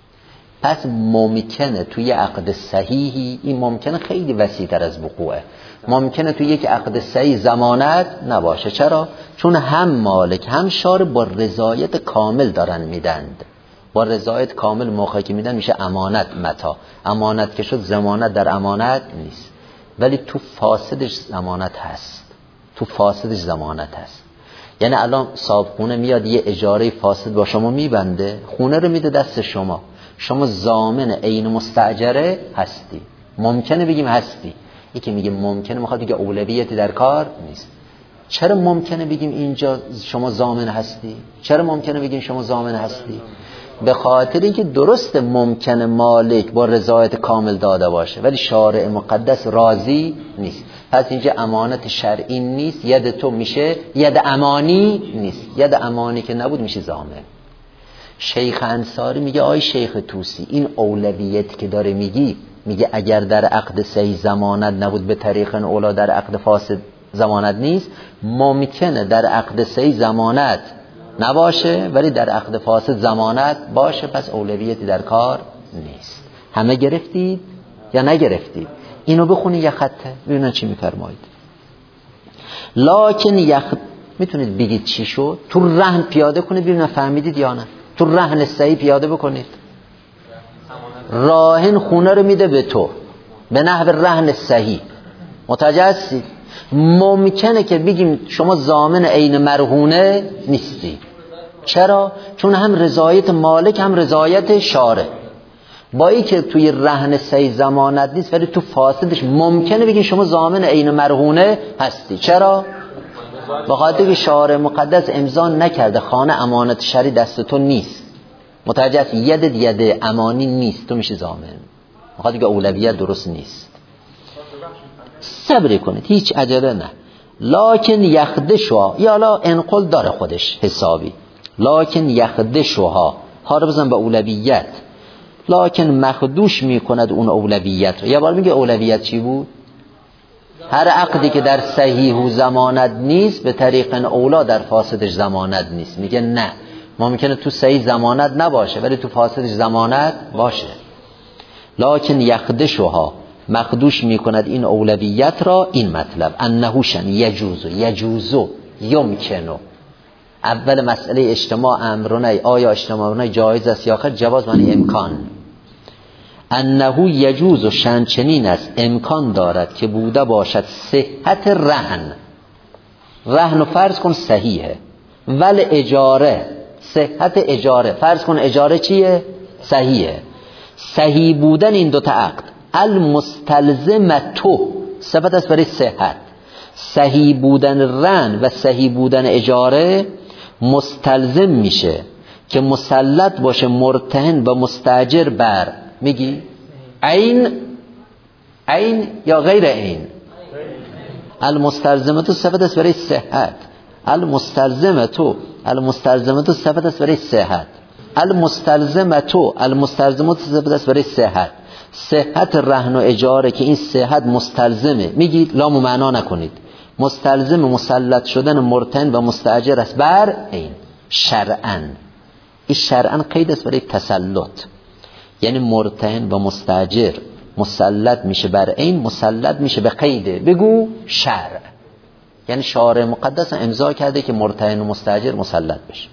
پس ممکنه توی عقد صحیحی، این ممکنه خیلی وسیع‌تر از وقوعه، ممکنه توی یک عقد صحیح ضمانت نباشه. چرا؟ چون هم مالک هم شارع با رضایت کامل دارن میدند. با رضایت کامل موقعی که میدن میشه امانت متا. امانت که شد ضمانت در امانت نیست، ولی تو فاسدش ضمانت هست. تو فاسدش ضمانت هست. یعنی الان صاحبخونه میاد یه اجاره فاسد با شما میبنده، خونه رو میده دست شما، شما ضامن عین مستاجره هستی. ممکنه بگیم هستی. یکی میگه ممکنه میخواد بگه اولویتی در کار نیست. چرا ممکنه بگیم اینجا شما ضامن هستی؟ چرا ممکنه بگیم شما ضامن هستی؟ به خاطر اینکه درست ممکنه مالک با رضایت کامل داده باشه ولی شارع مقدس راضی نیست، پس اینجا امانت شرعی نیست، ید تو میشه ید امانی نیست. ید امانی که نبود میشه ضامن. شیخ انصاری میگه آی شیخ طوسی، این اولویت که داره میگی، میگه اگر در عقد صحیح ضمانت نبود به طریق اولا در عقد فاسد ضمانت نیست، ممکنه در عقد صحیح ضمانت نباشه ولی در عقد فاسد ضمانت باشه، پس اولویتی در کار نیست. همه گرفتید یا نگرفتید؟ اینو بخونی یه خطه ببینن چی میفرمایید. لکن یخ میتونید بگید چی شد؟ تو رهن پیاده کنید ببینن فهمیدید یا نه. تو رهن صحیح پیاده بکنید. راهن خونه رو میده به تو به نحو رهن صحیح، متوجه هستی؟ ممکنه که بگیم شما ضامن عین مرهونه نیستی. چرا؟ چون هم رضایت مالک هم رضایت شارع. با این که توی رهن صحیح ضمانت نیست ولی تو فاسدش ممکنه بگیم شما ضامن عین مرهونه هستی. چرا؟ به خاطر که شارع مقدس امضا نکرده خانه امانت شرعی دست تو نیست، متوجه هستی؟ ید ید امانی نیست، تو میشه ضامن. به خاطر که اولویت درست نیست. صبر کنید، هیچ عجله نه. لکن یخدشها، یا لا انقل داره خودش حسابی. لکن یخدشها ها رو بزن به اولویت. لکن مخدوش میکند اون اولویت رو. یه بار میگه اولویت چی بود؟ هر عقدی که در صحیح و ضمانت نیست به طریق اولا در فاسدش ضمانت نیست. میگه نه، ممکنه تو صحیح ضمانت نباشه ولی تو فاسدش ضمانت باشه. لکن یخدشها مخدوش میکند این اولویت را. این مطلب انهوشن یجوزو یجوزو یمکنو. اول مسئله اجتماع امرونه، آیا اجتماع امرونه جایز است یا خیر؟ جواز معنی امکان. انهو یجوز و شن چنین است، امکان دارد که بوده باشد صحت رهن. رهن و فرض کن صحیحه، ول اجاره صحت اجاره، فرض کن اجاره چیه؟ صحیحه. صحیح بودن این دوتا عقد المستلزمتو صفت است برای صحت. صحیح بودن رهن و صحیح بودن اجاره مستلزم میشه که مسلط باشه مرتهن و مستاجر بر میگی عین عین یا غیر عین. المستلزمه تو صفت است برای صحت. المستلزمه تو المستلزمه تو صفت است برای صحت. المستلزمه تو المستلزمه تو صفت است برای صحت. صحت رهن و اجاره که این صحت مستلزمه، میگید لام و معنا نکنید، مستلزم مسلط شدن مرتهن و مستاجر است بر عین شرعاً. این شرعاً قید است برای تسلط، یعنی مرتهن و مستاجر مسلط میشه بر عین، مسلط میشه به قیده. بگو شرع، یعنی شارع مقدس امضا کرده که مرتهن و مستاجر مسلط بشه.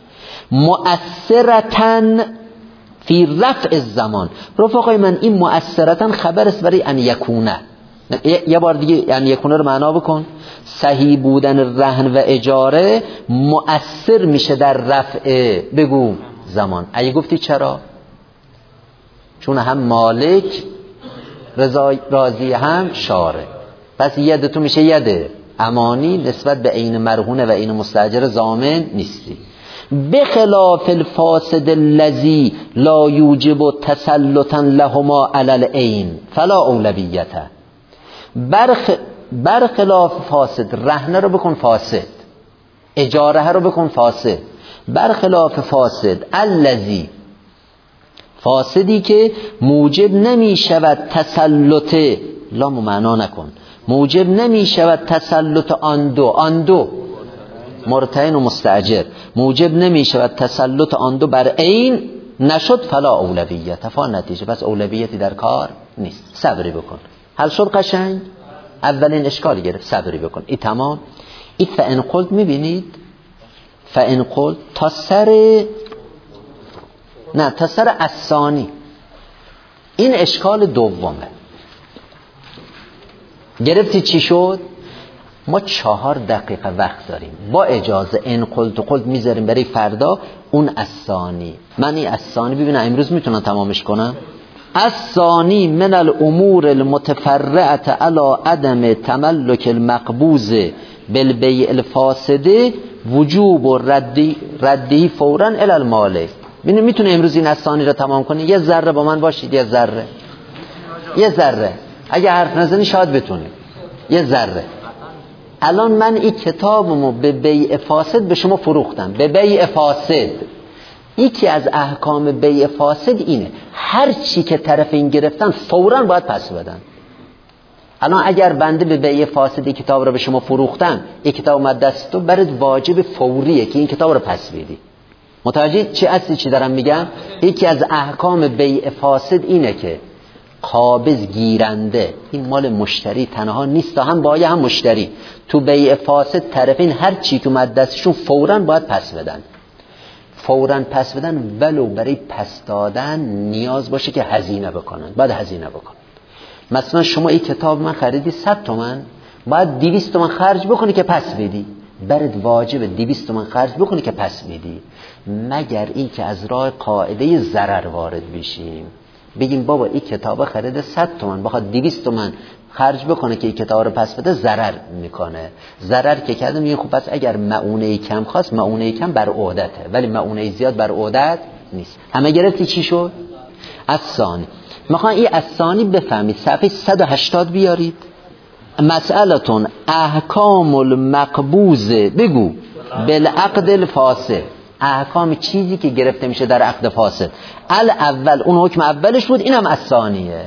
مؤثرتن فی رفع الزمان. رفقای من این مؤثرتن خبر است برای ان یکونه. یه بار دیگه ان یکونه رو معنا بکن. صحیح بودن رهن و اجاره مؤثر میشه در رفع بگو زمان. اگه گفتی چرا؟ چون هم مالک راضی هم شارع، پس ید تو میشه ید امانی نسبت به عین مرهونه و عین مستاجر ضامن نیستی. بخلاف الفاسد الذی لا یوجب تسلطا لهما علی العین فلا اولویته. برخ برخلاف فاسد، رهنه رو بکن فاسد، اجاره رو بکن فاسد. برخلاف فاسد الذی، فاسدی که موجب نمی شود تسلط، لام معنا نکن، موجب نمی شود تسلط آن دو، آن دو مرتهن و مستاجر، موجب نمی شود تسلط آن دو بر عین نشد فلا اولویت، فا نتیجه پس اولویتی در کار نیست. صبری بکن. حل شد قشنگ؟ اولین اشکالی گرفت، صبری بکن. این تمام. این فان قلت میبینید، فان قلت تا سر نه تا سر الثانی، این اشکال دومه. گرفتی چی شد؟ ما چهار دقیقه وقت داریم، با اجازه ان قلت و قلت میذاریم برای فردا اون الثانی. من این الثانی ببینم امروز میتونم تمامش کنم. الثانی من الامور المتفرعه علی عدم تملک المقبوض بالبیع الفاسد وجوب و ردی ردی فورا الی المالک. ببین میتونه امروز این الثانی رو تمام کنی؟ یه ذره با من باشید، یه ذره یه ذره اگه حرف نزنی شاید بتونی. یه ذره. الان من این کتابمو به بیع فاسد به شما فروختم، به بیع فاسد. یکی از احکام بیع فاسد اینه هر چی که طرفین گرفتن فوراً باید پس بدن. الان اگر بنده به بیع فاسد این کتاب رو به شما فروختم، این کتاب اومد دست تو، برات واجب فوریه که این کتاب رو پس بدی. متوجه چی اصلی چی دارم میگم؟ یکی از احکام بیع فاسد اینه که قابض گیرنده، این مال مشتری تنها نیست، هم بایع هم مشتری، تو بیع فاسد طرفین هر چی که اومد دستشون فوراً باید پس بدن. فوراً پس بدن، ولو برای پس دادن نیاز باشه که هزینه بکنن، باید هزینه بکنن. مثلا شما این کتاب من خریدی صد تومن، باید دویست تومن خرج بکنی که پس بدی. برات واجبه دویست تومن خرج بکنی که پس بدی، مگر این که از راه قاعده ضرر وارد بشیم، بگیم بابا این کتاب خریده صد تومن، بخواد دویست تومن خرج بکنه که این کتاب رو پس بده، ضرر میکنه. ضرر که کرده میگه خب پس اگر مؤونه کم خواست، مؤونه کم بر عهدته، ولی مؤونه زیاد بر عهدت نیست. همه گرفتی چی شد؟ الثانی. میخوام این الثانی بفهمید، صفحه صد و هشتاد بیارید. مسئلتون احکام المقبوض بگو بالعقد الفاسد. احکام چیزی که گرفته میشه در عقد فاسد. الاول اون حکم اولش بود، اینم الثانیه.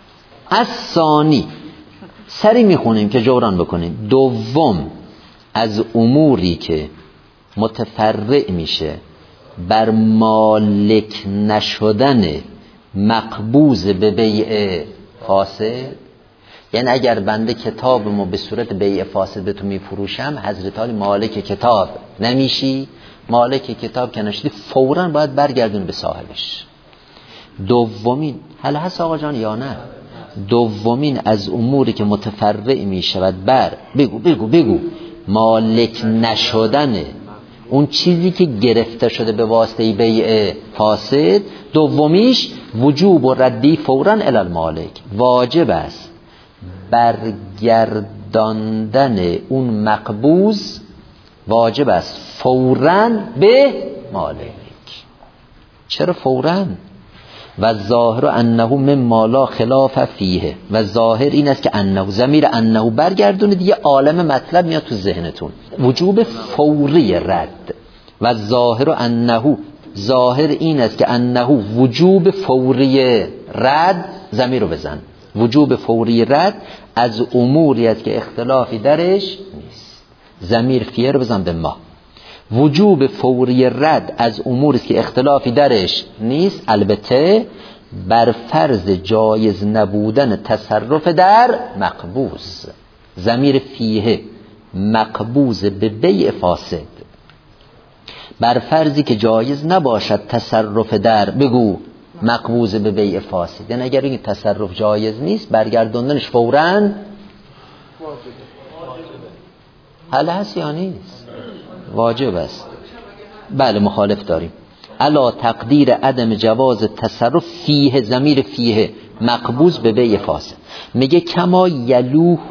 الثانی سری میخونیم که جوران بکنیم. دوم از اموری که متفرع میشه بر مالک نشدن مقبوض به بیع فاسد، یعنی اگر بنده کتابمو به صورت بیع فاسد به تو میفروشم، حضرت علی مالک کتاب نمیشی، مالک کتاب که نشدی فوراً باید برگردون به صاحبش. دومین، حل هست آقا جان یا نه؟ دومین از اموری که متفرع می شود بر بگو بگو بگو مالک نشدن اون چیزی که گرفته شده به واسطه بیع فاسد، دومیش وجوب و ردی فوراً الی المالک، واجب است برگردوندن برگرداندن اون مقبوض واجب است فوراً به مالک. چرا فوراً؟ و ظاهر انه مما لا خلاف فیه، و ظاهر این است که انه، ضمیر انه برگردونه دیگه عالم مطلب میاد تو ذهنتون، وجوب فوری رد. و ظاهر انه، ظاهر این است که انه وجوب فوری رد، ضمیر رو بزن، وجوب فوری رد از اموری است که اختلافی درش نیست، ضمیر فیه رو بزن به ما. وجوب فوری رد از اموری است که اختلافی درش نیست، البته بر فرض جایز نبودن تصرف در مقبوض. ضمیر فیه مقبوض به بیع فاسد، بر فرضی که جایز نباشد تصرف در، بگو مقبوض به بیع فاسد، یعنی اگر این تصرف جایز نیست برگردوندنش فوراً حل هست یا نیست؟ واجب است. بله مخالف داریم. الا تقدیر عدم جواز تصرف فیه، ضمیر فیه مقبوض به بیع فاسد. میگه کما یلوه،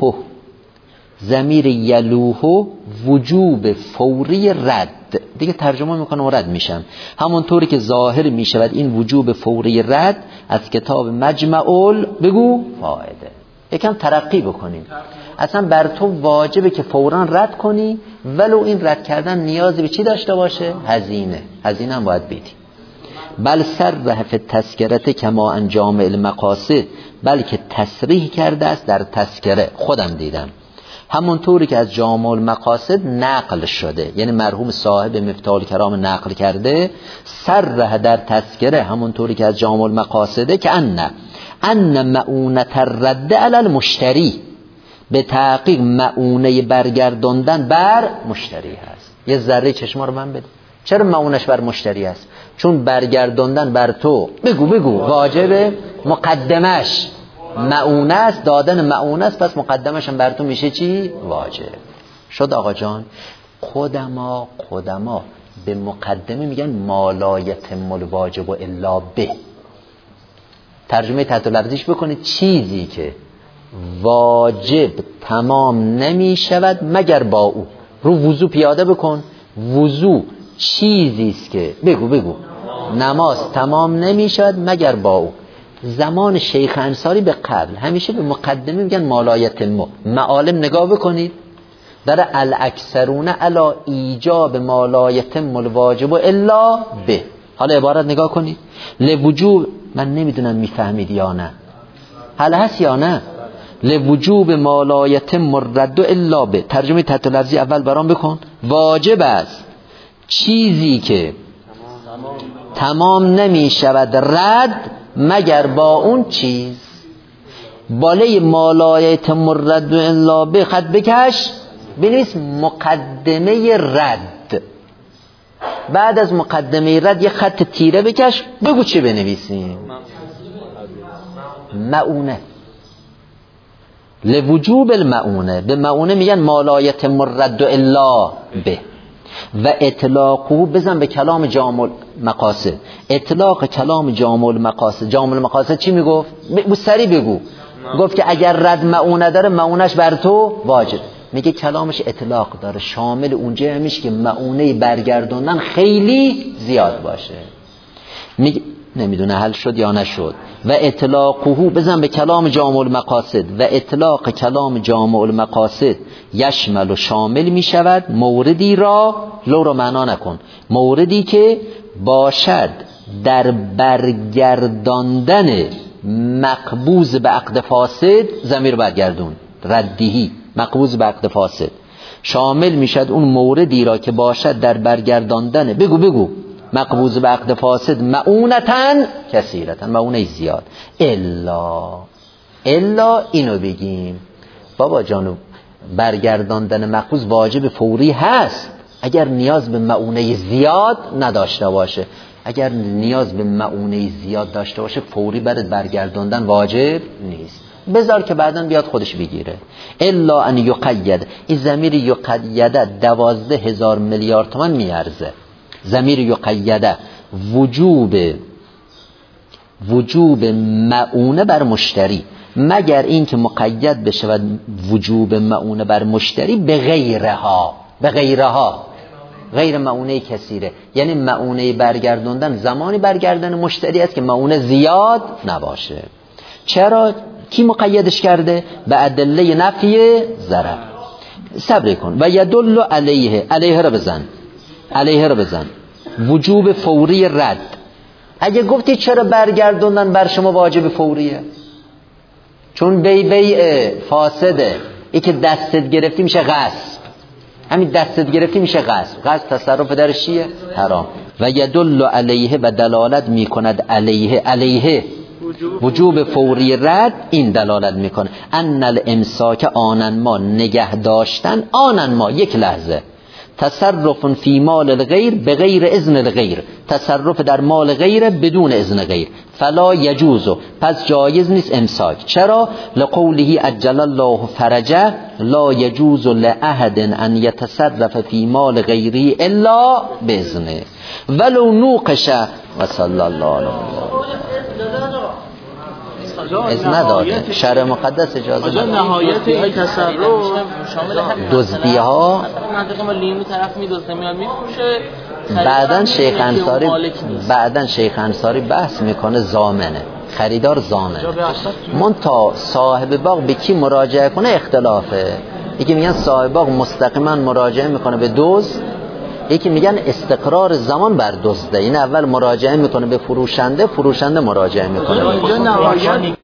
ضمیر یلوه وجوب فوری رد، دیگه ترجمه میکنم و رد میشم، همونطوری که ظاهر میشود این وجوب فوری رد از کتاب مجمع بگو فائده. یکم ترقی بکنیم، اصلا بر تو واجبه که فوراً رد کنی، ولو این رد کردن نیازی به چی داشته باشه؟ هزینه، هزینه هم باید بدی. بل صرح فی التذکرة کما انجام المقاصد، بلکه تصریح کرده است در تذکره، خودم دیدم همونطوری که از جامع المقاصد نقل شده، یعنی مرحوم صاحب مفتاح الکرام نقل کرده، صرح در تذکره همونطوری که از جامع المقاصده که ان ان مؤونة الرد علی المشتری، به تحقیق مؤونه برگرداندن بر مشتری هست. یه ذره چشما رو من بده، چرا مؤونش بر مشتری هست؟ چون برگرداندن بر تو، بگو بگو واجبه، مقدمش مؤونه است، دادن مؤونه است، پس مقدمش هم بر تو میشه چی؟ واجب. شد آقا جان. قدما قدما به مقدمه میگن ما لا یتم الواجب الا به. ترجمه تحت لفظیش بکنید چیزی که واجب تمام نمی شود مگر با او. رو وضو پیاده بکن، وضو چیزی است که بگو بگو نماز تمام نمی شود مگر با او. زمان شیخ انصاری به قبل همیشه به مقدمه میگن مالایت ما. معالم نگاه بکنید در الاکثرون علی ایجاب مالایت الواجب الا به. حالا عبارت نگاه کنید، لوجوب، من نمیدونم میفهمید یا نه، حالا هست یا نه، لوجوب مالایت مرد الا به. ترجمه تحت لفظی اول برام بکن. واجب است چیزی که تمام نمی شود رد مگر با اون چیز. باله مالایت مرد الا به خط بکش، بنویس مقدمه رد، بعد از مقدمه رد یه خط تیره بکش، بگو چه بنویسیم؟ مؤونه. لوجوب المؤونه، به مؤونه میگن مالایت مرد الا به. و اطلاقو بزن به کلام جامع المقاصد. اطلاق کلام جامع المقاصد، جامع المقاصد چی میگفت؟ بگو سری بگو. گفت که اگر رد مؤونه داره مؤونش بر تو واجب. میگه کلامش اطلاق داره، شامل اونجا همیشه که مؤونه برگردوندن خیلی زیاد باشه. میگه نمیدونه حل شد یا نشد. و اطلاقه بزن به کلام جامع المقاصد. و اطلاق کلام جامع المقاصد یشمل و شامل می شود موردی را، لو رو معنا نکن، موردی که باشد در برگرداندن مقبوض به عقد فاسد، ضمیر برگردون ردیهی مقبوض به عقد فاسد، شامل می شود اون موردی را که باشد در برگرداندن، بگو بگو مقبوض به عقد فاسد، معونتن کثیرتن، معونه زیاد. الا الا اینو بگیم بابا جانو، برگرداندن مقبوض واجب فوری هست اگر نیاز به معونه زیاد نداشته باشه. اگر نیاز به معونه زیاد داشته باشه فوری برات برگرداندن واجب نیست، بذار که بعداً بیاد خودش بگیره. الا ان یقید، این ضمیر یقیده دوازده هزار میلیارد تومان میارزه. ضمیر یقیده وجوب وجوب معونه بر مشتری، مگر این که مقید بشه و وجوب معونه بر مشتری به غیرها، به غیرها غیر معونه کثیره، یعنی معونه برگردوندن زمانی برگردن مشتری است که معونه زیاد نباشه. چرا؟ کی مقیدش کرده؟ به ادله نفی ضرر. صبر کن. و یدل علیه، علیه رو بزن، علیه رو بزن وجوب فوری رد. اگه گفتی چرا برگردوندن بر شما واجب فوریه؟ چون بی بیع فاسده، ای که دستت گرفتی میشه غصب، همین دستت گرفتی میشه غصب. غصب تصرف در چیه؟ حرام. و یدل علیه و دلالت میکند علیه، علیه وجوب فوری رد این دلالت میکنه ان الامساک آنن ما، نگه داشتن آنن ما یک لحظه، تصرف فی مال الغیر به غیر اذن الغیر، تصرف در مال غیر بدون اذن غیر، فلا یجوز، پس جایز نیست امساک. چرا؟ لقوله عجل الله فرجه لا یجوز لاحد ان یتصرف فی مال غیره الا باذنه ولو نوقش. و صلی الله علیه از نداده شرع مقدس اجازه نداده. نهایت این تصرف شامل دزدی ها منطقه ما لیمو طرف میدزده میاد میفروشه. بعدن شیخ انصاری بعدن شیخ انصاری بحث میکنه زامنه، خریدار زامنه. من تا صاحب باغ به کی مراجعه کنه اختلافه. یکی میگن صاحب باغ مستقیما مراجعه میکنه به دزد، یکی میگن استقرار زمان بر دزده، این اول مراجعه میکنه به فروشنده، فروشنده مراجعه میکنه.